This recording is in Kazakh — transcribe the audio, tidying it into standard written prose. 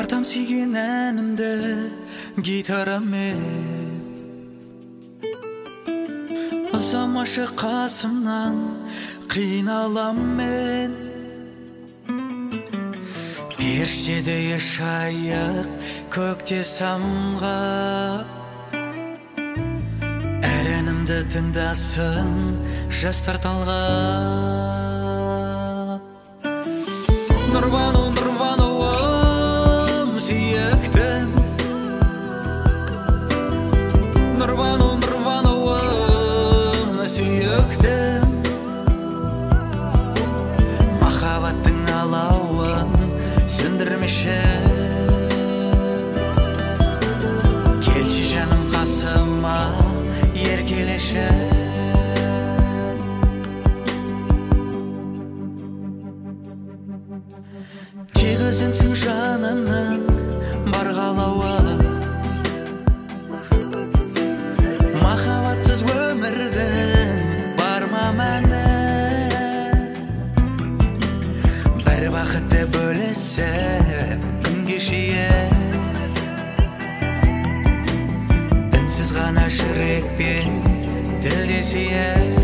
тартам сүйген әнімді гитарамен, ұзамашы қасымнан қиналам мен. Періштедей шайық көкте самғап, әр әнімді тыңдасын жастар талғап. Нұрбану, нұрбануым сүйіктім, Нұрбану, нұрбануым сүйіктім. Махаббаттың алауын сөндірмеші, келші жаным қасыма еркелеші. Тек өзіңсің жанымның бар қалауы, махаббатсыз өмірдің бар ма мәні. Бір бақытты бөлісіп күн кешейік, үнсіз ғана жүрекпен тілдесейік.